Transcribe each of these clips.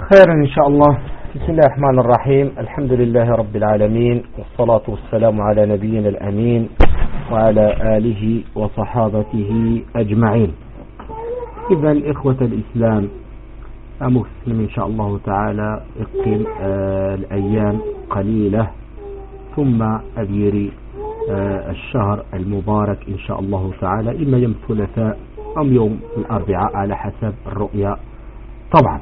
خيرا إن شاء الله. بسم الله الرحمن الرحيم. الحمد لله رب العالمين، والصلاة والسلام على نبينا الأمين وعلى آله وصحابته أجمعين. إذا إخوة الإسلام مسلم إن شاء الله تعالى اقيم الأيام قليلة ثم أبيري الشهر المبارك إن شاء الله تعالى، إما يوم الثلاثاء أو يوم الأربعاء على حسب الرؤيا طبعا.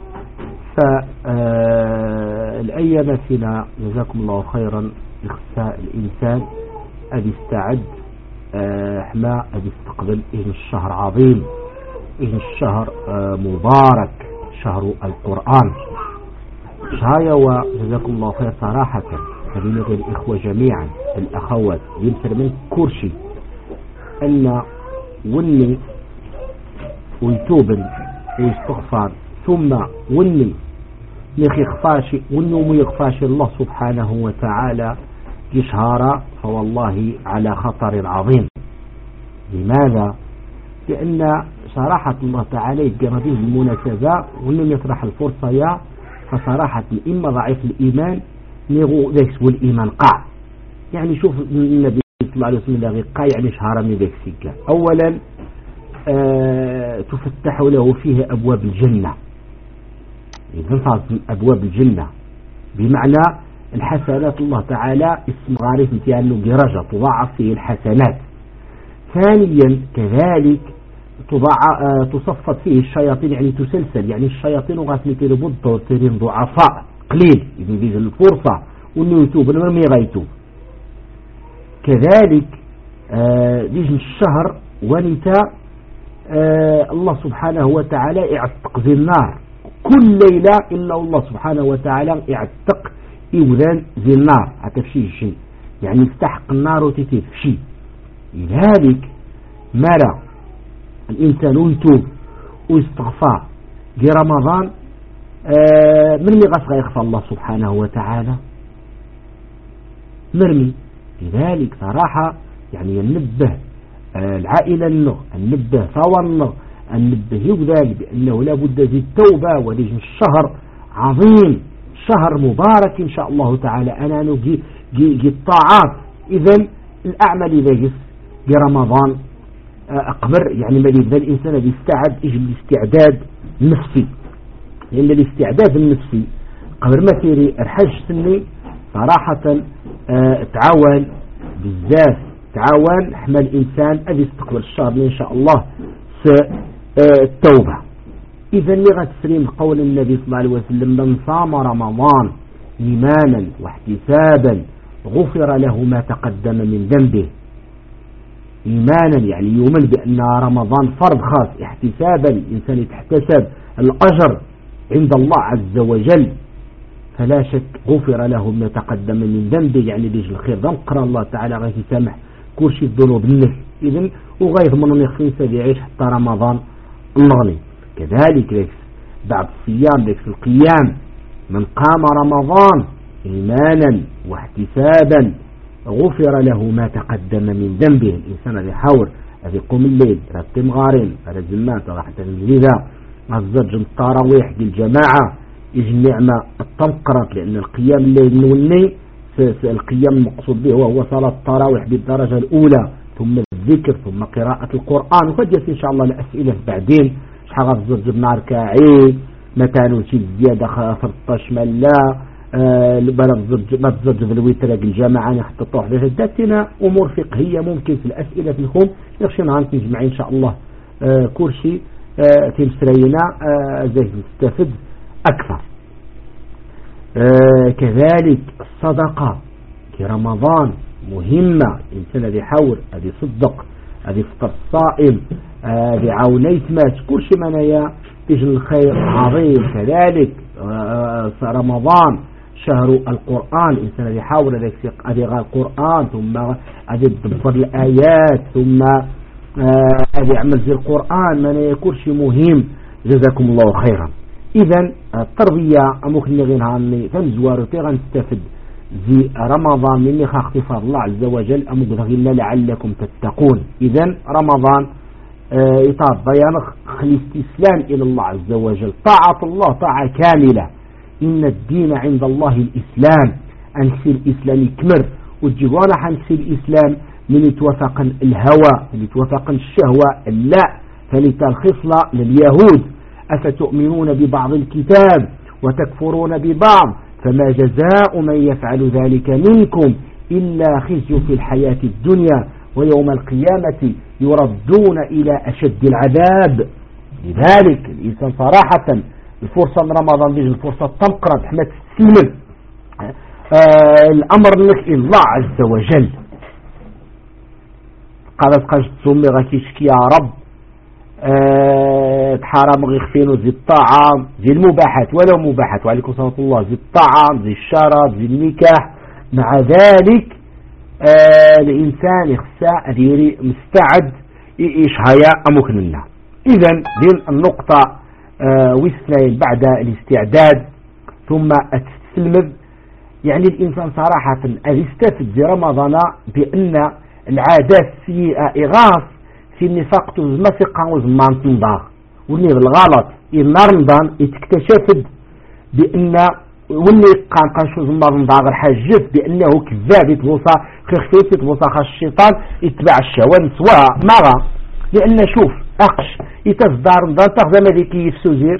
فالأيام فينا جزاكم الله خيرا إخساء الإنسان أدي استعد حما أدي استقبل إن الشهر عظيم، إن الشهر مبارك، شهر القرآن. شهاية وجزاكم الله خير صراحة خلينا الإخوة جميعا الأخوات يمسر من كورشي أن وني ويتوب ويستغفر ثم وني يخفاشي ونو يخفاشي الله سبحانه وتعالى يشهر، فوالله على خطر عظيم. لماذا؟ لأن صراحة الله تعالى يقرأ به المناسبة ونو يطرح الفرصة يا فصراحة إما ضعيف الإيمان نيغو ذاك والإيمان قاع. يعني شوف النبي صلى الله عليه وسلم قاع يعني شهر من ذاك سكة. أولا تفتح له فيه أبواب الجنة، ينفع من أبواب الجنة بمعنى الحسنات الله تعالى اسم غارف متيانه درجة تضاعف فيه الحسنات. ثانيا كذلك تصفت فيه الشياطين، يعني تسلسل، يعني الشياطين غاسمتين بالضوطرين ضعفاء قليل إذن بيجي الفرصة وانه يتوب المرمي غيتوب. كذلك بيجي الشهر ونتا الله سبحانه وتعالى يعتق ذي النار كل ليلة إلا الله سبحانه وتعالى يعتق إوذان ذي النار هتفشي شيء، يعني يفتحق النار وتتفشي. لذلك مرة الإنسان يتوب ويستغفر في رمضان من اللي غسغ يخفى الله سبحانه وتعالى مرمي. لذلك صراحة يعني ينبه العائلة له، النبه ثوى له، النبه يقدر بأنه لا بد ذي التوبة وليج الشهر عظيم، شهر مبارك إن شاء الله تعالى. أنا نجي الطاعات. إذن الأعمال إذا جس برمضان أقبر يعني ما يبدأ الإنسان يستعد إجل الاستعداد النفسي، لأن الاستعداد النفسي قبل ما تيري الحج سني صراحة تعاون بالذات، تعاون حمل الإنسان أدي استقبل الشهر إن شاء الله التوبة. إذا لغة تسليم قول النبي صلى الله عليه وسلم من صام رمضان إيمانا واحتسابا غفر له ما تقدم من ذنبه. إيمانا يعني يؤمن بأن رمضان فرض خاص، احتسابا الإنسان يتحتسب الأجر عند الله عز وجل، فلا شك غفر له ما تقدم من ذنبه، يعني بيجي الخير ذنقر الله تعالى غير يسامح كل شيء الذنوب النفس. إذن وغير من يخفين سيعيش حتى رمضان الغني. كذلك بعد الصيام ليس القيام، من قام رمضان إيمانا واحتسابا غفر له ما تقدم من ذنبه. الإنسان اللي يحاول يقوم الليل رتم غارين على الزمات راح تنزيذا الزج التراويح بالجماعة يجي النعمة التنقرط، لأن القيام الليل نولي القيام المقصود به وهو صلاة التراويح بالدرجة الأولى، ثم الذكر، ثم قراءة القرآن. وقد يأتي إن شاء الله الأسئلة بعدين شحال الزج بنار كاعي متى نوتي زيادة 13 ملا ما تزج في الوتر الجماعة حتى تروح لجدتنا أمور فقهية ممكن في الأسئلة فيكم يخشي نهار نجمع إن شاء الله كل شيء تمسرينا زي نستفد أكثر. كذلك الصدقة في رمضان مهمة. الإنسان الذي يحاول الذي يصدق الذي يفطر الصائم الذي عاونيت مات كل شيء منايا تجي الخير عظيم. كذلك رمضان شهر القرآن، الإنسان الذي يحاول الذي يقرأ القرآن ثم الذي يدبر الآيات ثم الذي يعمل زي القرآن منايا كل شيء مهم. جزاكم الله خيرا. إذن التربية ممكن نغينها أني تنزوارتي غنستفد زي رمضان مني اختفاء الله عز وجل أمقذغينا لعلكم تتقون. إذن رمضان يطاب بيان الاستسلام إلى الله عز وجل، طاعة الله طاعة كاملة. إن الدين عند الله الإسلام، أنسي الإسلام يكمر وتجيب وانا حنسي الإسلام من يتوافق الهوى، من يتوافق الشهوة، لا. فلتلخصنا لليهود: أفتؤمنون ببعض الكتاب وتكفرون ببعض فما جزاء من يفعل ذلك منكم إلا خزي في الحياة الدنيا ويوم القيامة يردون إلى أشد العذاب. لذلك الإنسان صراحة الفرصة من رمضان ديج الفرصة تنقرض حما تستلم الأمر لك الله عز وجل. قالت قاش تسمي غاكيشكي يا رب تحرم غير خفين زي الطعام زي المباحات ولو مباحات، وعليكم صلاة الله، زي الطعام زي الشراب زي النكاح. مع ذلك الإنسان يخسى ديري مستعد إيش هيا أمكننا. إذن دين النقطة وسنين بعد الاستعداد ثم التسلمذ. يعني الإنسان صراحة استفد في رمضان بأن العادات السيئة إغاث في النفاق تزمسقا وزمان تنضاغ واللي بالغلط إن رمضان يتكتشف بأن واللي كان شو زمان تنضاغ الحاجف بأنه كذاب يتبوصى خفيف يتبوصى خاش الشيطان يتبع الشهوة سواء مرة. لأن شوف أقش يتصدر رمضان تاخذ ماذيكي يفسوزير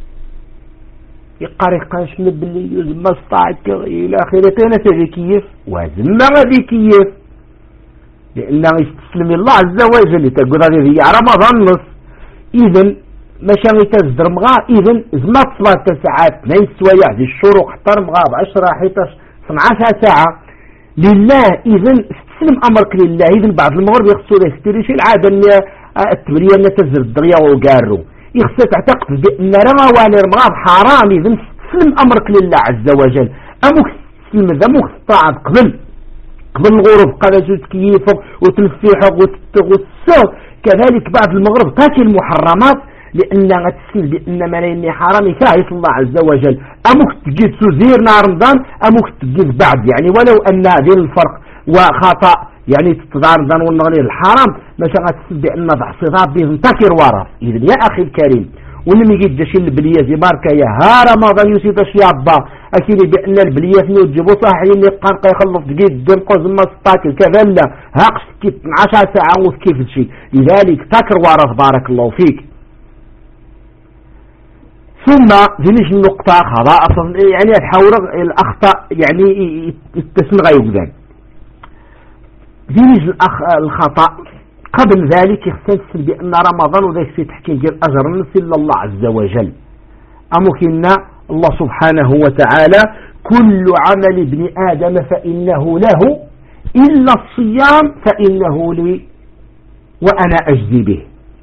يقاري قاش من باللي يزم استطاعت إلى آخره أنا تبي كيف وزم غادي كيف لأنه يستسلم الله عز وجل تقول هذه رمضان نص. إذن ماشي يتصدر مغا إذن زمات 3 ساعات 2 سوايع زي الشروق حتى مغا 10 11 12 ساعة لله. إذن استسلم أمرك لله. إذن بعد المغرب يخصو له ستيريش العادة التبرية أن تزر الدريا وقارو يخصو تعتقد بأن رمضان المغرب حرام. إذن استسلم أمرك لله عز وجل. أمك تسلم ذا مك تطاعد قبل الغروب قال تكييفك وتنفيحك وتغسل. كذلك بعد المغرب تاكل المحرمات لأن غتسل بأن ملايين حرام يفاهي الله عز وجل. أمك تجد سوزير نار رمضان أمك تجد بعد يعني ولو أن هذه الفرق وخطأ يعني تتضار رمضان والنغني الحرام ماشي غتسل بأن ضعصيطات بهم تاكر ورف. إذن يا أخي الكريم ولم يجد جاشي البلية زي باركة يا ها رمضان يسيط شيابا أكيد بأن البلية فنو تجيبو صاحيين يقان يخلص دقيق دم قوز ما ستاكل كذا لا هاقش كيف 10 ساعة وكيف الشيء. لذلك تاكر ورف بارك الله فيك. ثم ذنش النقطة خطأ يعني تحاول الأخطاء يعني التسمغ يقدر ذنش الخطأ قبل ذلك يختلف بأن رمضان وذلك في تحكيم الأجر نسل الله عز وجل. أمكن الله سبحانه وتعالى كل عمل ابن آدم فإنه له إلا الصيام فإنه لي وأنا أجزي به.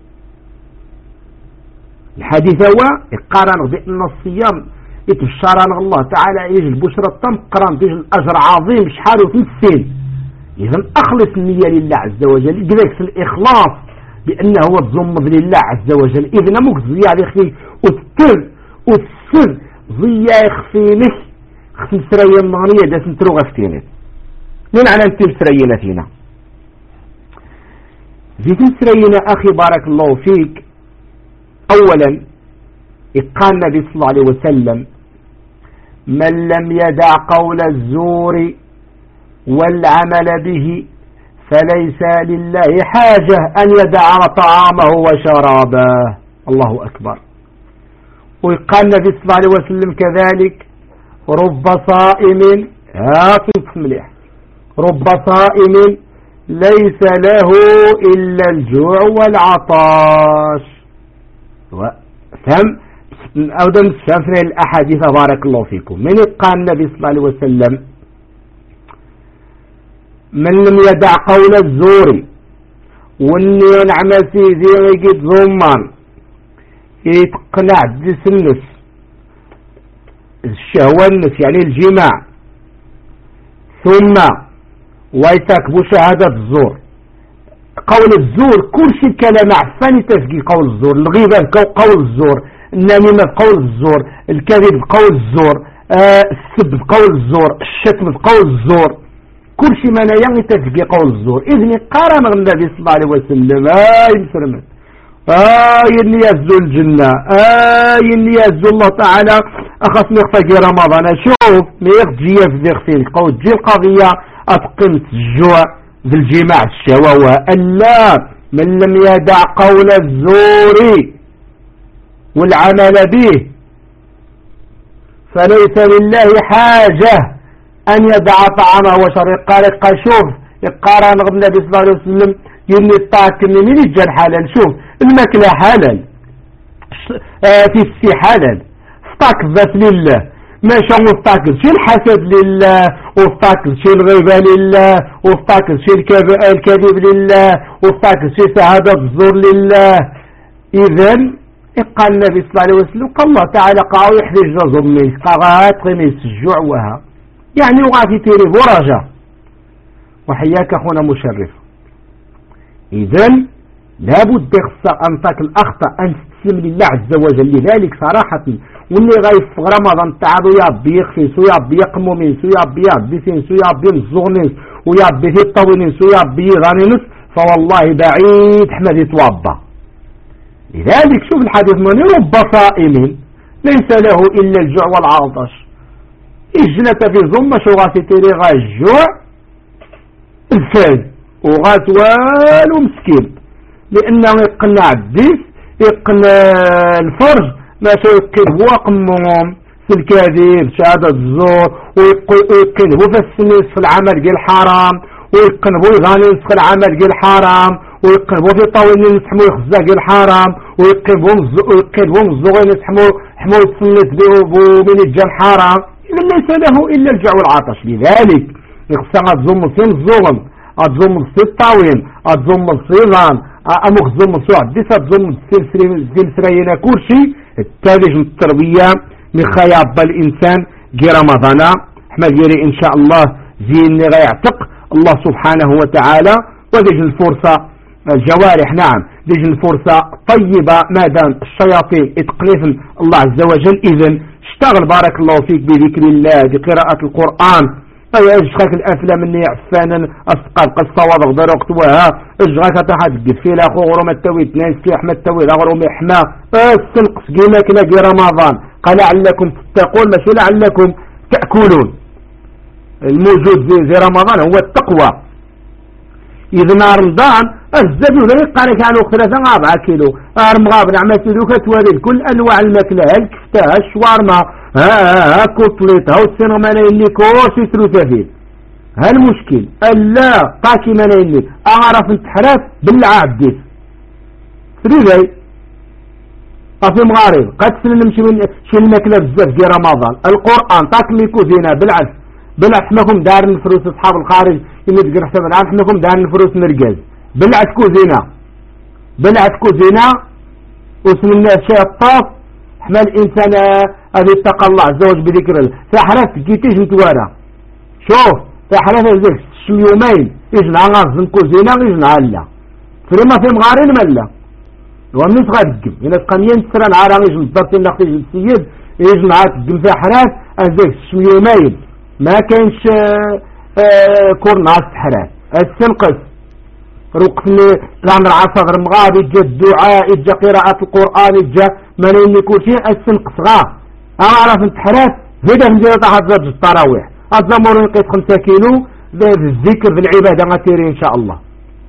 الحديث هو يقارن بأن الصيام يتبشران الله تعالى يجي البشرة تنقرن به الأجر عظيم شحال وتنسين. إذن أخلص النية لله عز وجل يجريك في الإخلاص بأنه هو الضمض لله عز وجل. إذن أمك زيادة يخفي وتسر زيادة يخفينك خصم سرية النغنية دا سنترو غفتينك لين على انتل سرينا فينا زيتن سرينا أخي بارك الله فيك. أولا قال النبي صلى الله عليه وسلم من لم يدع قول الزور والعمل به فليس لله حاجة أن يدع طعامه وشرابه. الله أكبر. وقال النبي صلى الله عليه وسلم كذلك رب صائم هاتف مليح رب صائم ليس له إلا الجوع والعطاش. فهم أولا شافنا الأحاديث بارك الله فيكم. من قال النبي صلى الله عليه وسلم من لم يدع قول الزور واللي ينعمل في ذي يجد ضمان يتقنع جس النفس الشهوة النفس يعني الجماع ثم ويتكب شهادة الزور قول الزور كل شيء كلام عفاني تسقي قول الزور الغيبة قول الزور النميمة قول الزور الكذب قول الزور السب قول الزور الشتم قول الزور كل شيء ما ينغي تسقي قول الزور. إذن قارن النبي صلى الله عليه وسلم مسلم إني يزو الجنة إني يزو الله تعالى أخصني اختاقي رمضان. شوف ميخ جيه في ذي اختين قوت جي القضية أتقمت الجوع ذي الجماع الشواوة ألا من لم يدع قول الزور والعمل به فليس لله حاجة أن يدع طعامه وشربه. قال شوف يقارن النبي صلى الله عليه وسلم يني الطاكم من يجي الحلال. شوف الماكلة حلال في السي حلال فطاك بس لله ماشا وفطاكل شي الحسد لله وفطاكل شي الغيبة لله وفطاكل شي الكذب لله وفطاكل شي سعادة الزور لله. إذن قال النبي صلى الله عليه وسلم قال الله تعالى قاو يحرج رزق ميس قاغات غميس الجوع وها يعني وغاتي تيري برجة. وحياك أخونا مشرف. إذن لابد خصك أنطاك الأخطاء أن تسلم لله عز وجل. لذلك صراحة واللي غايف في رمضان تعالو يابي يخفيس ويابي يقموميس ويابي يابيسينس ويابي مزغنيس ويابي في الطوينيس ويابي غانينس فوالله بعيد حمد يتوضى. لذلك شوف الحديث من رب صائم ليس له إلا الجوع والعطش. إجلة في ظلمة شو غاسي تيري غا الجوع الفاز وغاسوال ومسكين لأنه يقنع الديس يقنع الفرج ما يقنبوا قمهم في الكذب شهادة الزور ويقنبوا في السنس في العمل ديال الحرام ويقنبوا يغانيس في العمل ديال الحرام ويقنبوا في طاولين يسحموا يخزا ديال الحرام ويقنبوا الزغين يسحموا السنس ومن الجا الحرام. إذا ليس له إلا الجوع والعطش. لذلك يخصها تزوم في الزغم أتزوم في الطاوين أتزوم في الغان أمك تزوم في عديس أتزوم في السرينة كل شيء التالج من التربية من خياب الإنسان جي رمضان احمد يري إن شاء الله زين غيعتق الله سبحانه وتعالى. وديج الفرصة الجوارح نعم ديج الفرصة طيبة ما دام الشياطين اتقنفن الله عز وجل. إذن اشتغل بارك الله فيك بذكر الله بقراءة القرآن. اجغاك الافلام اللي عفانا اسقال قصة وضغ درقت وها اجغاك تحت قفيل اخو غرو متوي تنين في احمد توي غرو محما السنقس قيمك نجي رمضان قال لعلكم تتقون ماشي لعلكم تأكلون. الموجود زي رمضان هو التقوى. إذا نهار رمضان الزبي ولا يقارك على 3-4 كيلو ارمغاب نعمة دوكا توالي كل انواع الماكلة الكفتة الشوارما كوتليت هاو السنغ ملايين كورسي ثلثافين. ها المشكل الا طاكي ملايين اعرف انتحراف بالعابديس ثلثاي في مغارب قد سنمشي من شي الماكلة بزاف دي رمضان القرآن طاكمي كوزينة بالعكس حماكم دار الفلوس اصحاب الخارج اللي تقرا حساب العام حماكم دار الفلوس مركز بالعكس كوزينة واسم الناس شيء الطاف حمال الانسان هذه اتقى الله عز وجل بذكر الله. فحرات جيتيش نتوارا شوف فحرات هذيك يومين يجنع غازن كوزينة يجنع لا فريما في مغارين ملا ومن تغادقم هنا تقنيين تسرى نعارا يجن الضبط النقطي السيد يجنع تقم في حرات هذيك يومين ما كانش كورناس حرات السنقص رقصني لعن العصر مغاب يجا الدعاء يجا قراءة القرآن يجا منين يكون شيء السنقص غاب اعرف انتحرات هيدا من جهة حضرت التراويح الزمور يقيت 5 كيلو الذكر في العبادة غتيري ان شاء الله.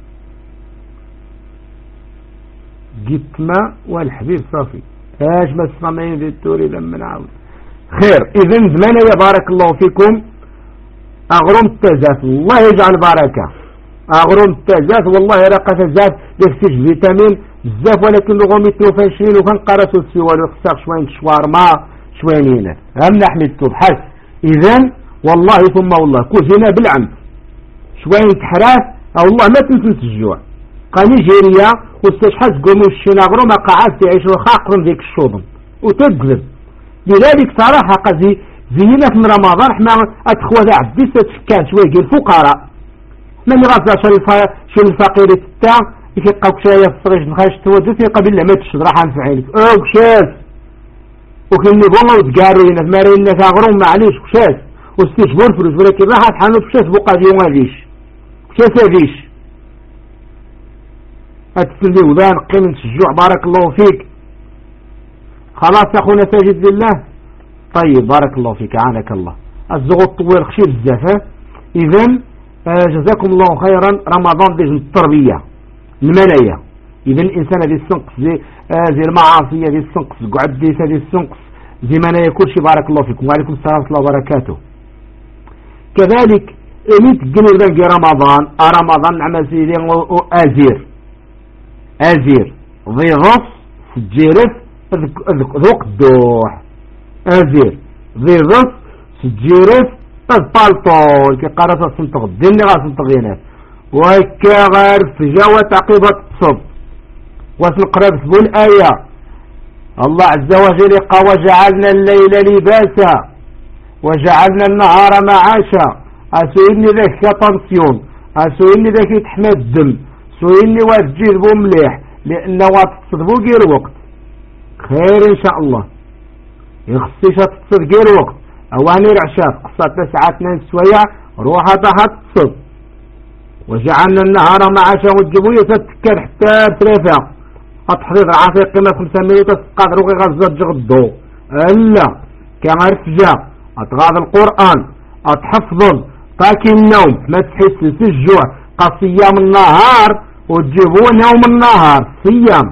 جبت ماء والحبيب صافي اش ما الصمين ذي التوري لما نعاود خير. اذن زمان يا بارك الله فيكم اغرم التزات الله يجعل بركة اغرم التزات والله رقة الزات يفتش فيتامين بزاف ولكن لغوم يتوفاشين وكان قرأت السوال ويخسر شوين شوارما شوين هنا هم نحمد تبحث. اذن والله ثم والله كوزينة بالعمد شوين تحراث او الله ما تنسنس الجوع قاني جيريا واستشحت قومي الشناغرو ما قعدت يعيش وخاقرن ذيك الشوضن وتقلب. لذلك صراحة قزي زينا في رمضان احنا ادخوا ذا عديس تفكان شوية الفقراء من غافل شو الفقير التاع يكيقاوك شوية في الصغيش نخاش توجد في قبل لما تشد راح نفعينك كشاس وكني بوما وتقاروا لنا مارينا تاغرون معليش كشاس واستجبور فلوس ولكن راح تحانو كشاس بقى ديوم هذيش كشاس هذيش أتسلي وذان قيم الشجوع بارك الله فيك. خلاص يا أخونا ساجد لله. طيب بارك الله فيك عانك الله. الزغط طويل خشير بزاف. إذن جزاكم الله خيرا. رمضان ديج التربية المنايا. إذن الإنسان هذه السنقص زي المعاصي هذه السنقص قعد ديس هذه السنقص زي منايا كل شيء بارك الله فيكم وعليكم السلام ورحمة الله وبركاته. كذلك إميت جنوب بنجي رمضان عمل سيدي أزير ضيغص سجيرف ذوق الدوح أزير ضيغص سجيرف البالطول كي قرأت السنطق الدين غا سنطقينات وكا غير فجاوة عقيبة الصب وسنقرأ بسبول آية الله عز وجل قال وجعلنا الليل لباسا وجعلنا النهار معاشا. أسويني ذاك كطنسيون أسويني ذاك يتحمى الدم سويني واتجذبو مليح لأنه واتتصدبو غير وقت خير إن شاء الله يخصيش تتصد غير وقت أواني رعشات قصة 9 سوية روحها تحت تصد. وجعلنا النهار معاشا وتجيبو يتكر حتى 3 أتحضير العافية قيمة 5 مليون تسقى روحي غزة جغدو ألا كان رفجا أتغاض القرآن أتحفظ تاكي النوم ما تحس الجوع قصيام النهار وتجيبوا نوم النهار صيام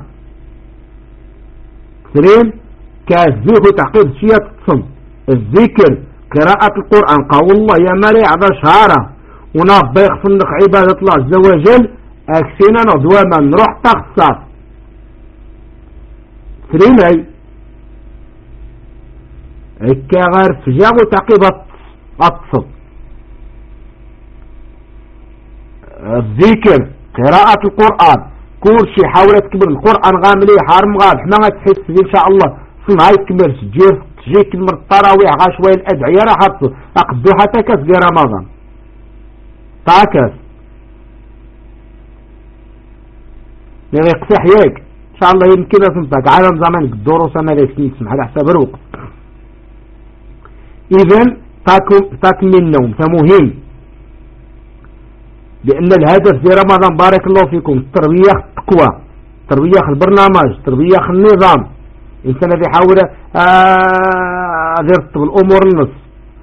سليم كالزيك وتعقيد شيء تصم الذكر قراءة القرآن قول الله يا مري عذا شهارة ونبا يخصنك عبادة الله عز وجل أكسينا ندوما نروح تخصص سليم هكا غير فجاء وتعقيب التصم الذكر قراءة القرآن كل شيء حاولت تكبر القرآن غاملي حارم غابح ما تحس إن شاء الله صنعي تكبر تجيك من التراويح غاشوية الأدعية راح أقدو حتى كاس قي رمضان تاكس يعني يقصح ياك إن شاء الله يمكن أسمتك عالم زمانك الدروس أنا ليس نسمح على حساب الوقت. إذن تاكم النوم فمهم لأن الهدف في رمضان بارك الله فيكم تربية التقوى تربية البرنامج تربية النظام. إنسان اللي يحاول يرتب الأمور النص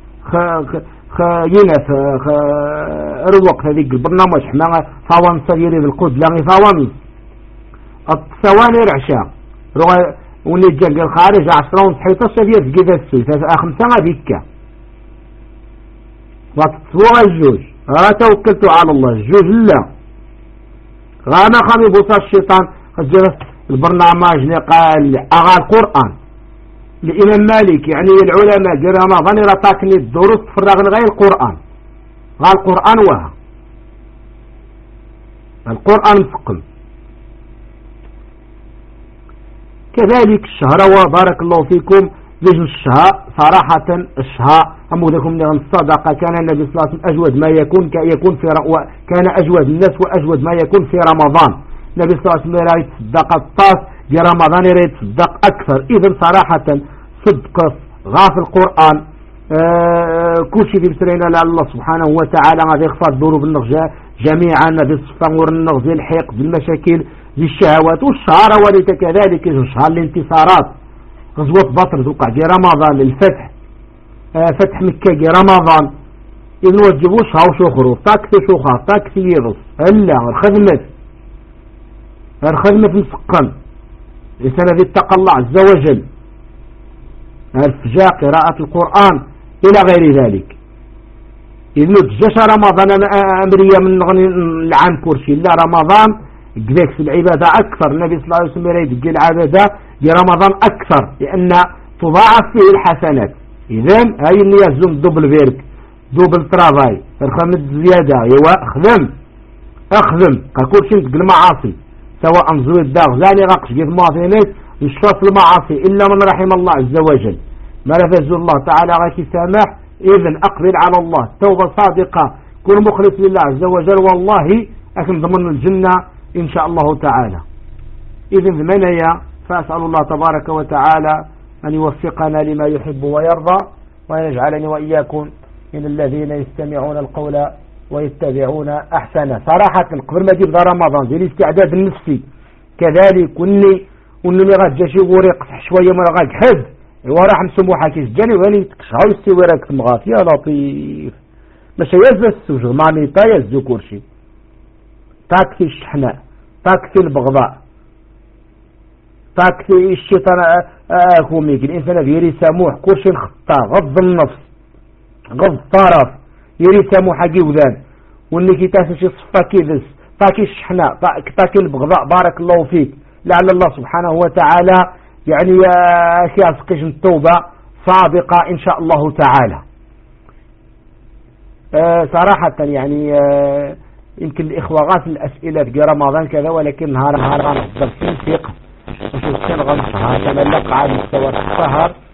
ينف الوقت هذيك البرنامج حنا فوان صغيري بالقود لا فوان الثواني رعشا ولي جا الخارج 10 حيطة شبير في كذا السويس 5 بيكا وتتصوغ الجوج توكلت على الله الجوج لا غانا خامي بوصى الشيطان البرنامج قال أغا القرآن الإمام مالك يعني العلماء قال رمضان رطاكني الدروس تفرغ غير القرآن غا القرآن وها القرآن مسقم. كذلك الشهر وبارك الله فيكم ليش الشهر صراحة الشهر أمودكم من الصدقة كان النبي صلى الله عليه وسلم أجود ما يكون كان أجود الناس وأجود ما يكون في رمضان. النبي صلى الله عليه وسلم يريد صدق الطاس في رمضان يريد صدق أكثر. إذن صراحة صدق غاف القرآن كل شيء في بسرين لعل الله سبحانه وتعالى غادي يخفض ضروب النغجة جميعا غادي يصفر النغز الحيق بالمشاكل للشهوات. والشهر وليت كذلك شهر الانتصارات غزوة بطر توقع في رمضان الفتح فتح مكة في رمضان إذن وجبوا شهر شخرو تاكسي شخر تاكسي يرص إلا الخدمة مسقن لسنة اتقى الله عز وجل الفجاء قراءة القرآن إلى غير ذلك. إذن تجاش رمضان أمرية من العام كرشي إلا رمضان قذاك في العبادة أكثر. النبي صلى الله عليه وسلم يريد العبادة لرمضان أكثر لأن تضاعف فيه الحسنات. إذن هاي النية زوم دوبل فيرك دوبل ترافاي الخمس زيادة أخذم كل شيء تقل معاصي سواء زويد داغ زاني غاقش قيد مواطنات يشفاف المعاصي إلا من رحم الله عز وجل ما رفز الله تعالى غاكي سامح. إذن أقبل على الله توبة صادقة كل مخلص لله عز وجل والله أكن ضمن الجنة إن شاء الله تعالى. إذن ذمنيا فأسأل الله تبارك وتعالى أن يوفقنا لما يحب ويرضى وأن يجعلني وإياكم من الذين يستمعون القول ويتبعون أحسنه. صراحة قبل ما تبدا رمضان ديال الاستعداد النفسي كذلك، واللي غاتجا شي غوري قصح شويه من غاكحد وراه مسموحه كيسجل وغادي تكشعو يستوي راك المغاف. يا لطيف ماشي يهز السوج ماميطا يهزو كلشي، تاكسي الشحناء، تاكسي البغضاء، تاكسي الشيطان كوميك. الانسان غير سموح كلشي نخطاه، غض النفس، غض الطرف، يري سموح حقي وذان، واللي كيتاسو شي صفا كيدس، تاكي الشحناء، تاكي البغضاء. بارك الله فيك. لعل الله سبحانه وتعالى يعني كيرزقش التوبة صادقة إن شاء الله تعالى. صراحة يعني يمكن الإخوة غاس الأسئلة في رمضان كذا، ولكن نهار غنحضر في الفقه وشوف كان غنصها تملق على مستوى السهر